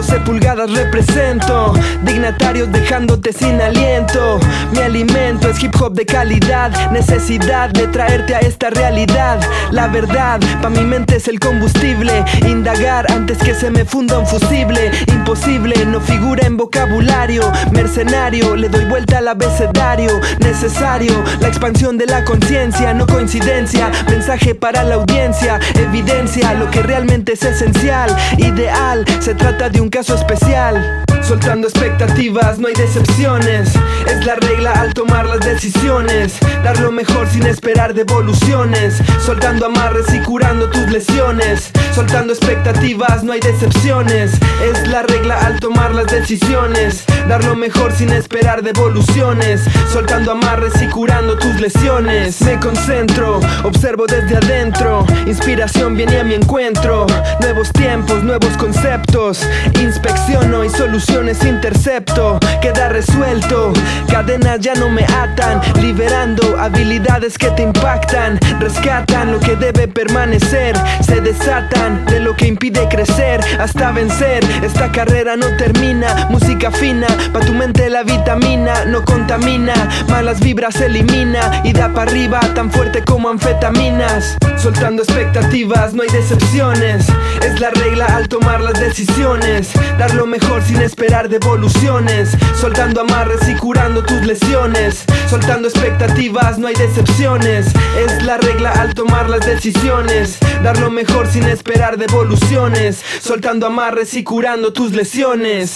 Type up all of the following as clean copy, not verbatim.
12 pulgadas represento, dignatarios dejándote sin aliento. Mi alimento es hip hop de calidad, necesidad de traerte a esta realidad. La verdad, pa' mi mente es el combustible, indagar antes que se me funda un fusible. Imposible, no figura en vocabulario, mercenario, le doy vuelta al abecedario. Necesario, la expansión de la conciencia, no coincidencia. Mensaje para la audiencia, evidencia lo que realmente es esencial. Ideal, se trata de un caso especial. Soltando expectativas, no hay decepciones. Es la regla al tomar las decisiones. Dar lo mejor sin esperar devoluciones. Soltando amarres y curando tus lesiones. Soltando expectativas, no hay decepciones. Es la regla al tomar las decisiones. Dar lo mejor sin esperar devoluciones. Soltando amarres y curando tus lesiones. Me concentro, observo desde adentro. Inspiración viene a mi encuentro. Nuevos tiempos, nuevos conceptos. Inspecciono y soluciones intercepto. Queda resuelto, cadenas ya no me atan. Liberando habilidades que te impactan. Rescatan lo que debe permanecer. Se desatan de lo que impide crecer. Hasta vencer, esta carrera no termina. Música fina, pa' tu mente la vitamina. No contamina, malas vibras elimina. Y da pa' arriba tan fuerte como anfetaminas. Soltando expectativas, no hay decepciones. Es la regla al tomar las decisiones. Dar lo mejor sin esperar devoluciones. Soltando amarres y curando tus lesiones. Soltando expectativas, no hay decepciones. Es la regla al tomar las decisiones. Dar lo mejor sin esperar devoluciones. Soltando amarres y curando tus lesiones.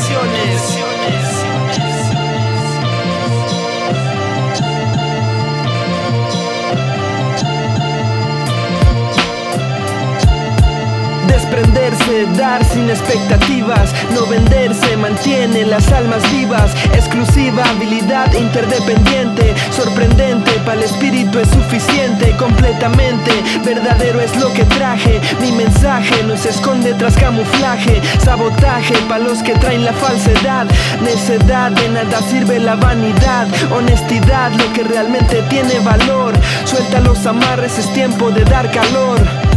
Desprenderse, dar sin expectativas. No venderse, mantiene las almas vivas. Exclusiva, habilidad interdependiente. Sorprendente, pa'l espíritu es suficiente. Completamente, verdadero es lo que traje. Mi mensaje no se esconde tras camuflaje. Sabotaje pa' los que traen la falsedad. Necedad, de nada sirve la vanidad. Honestidad, lo que realmente tiene valor. Suelta los amarres, es tiempo de dar calor.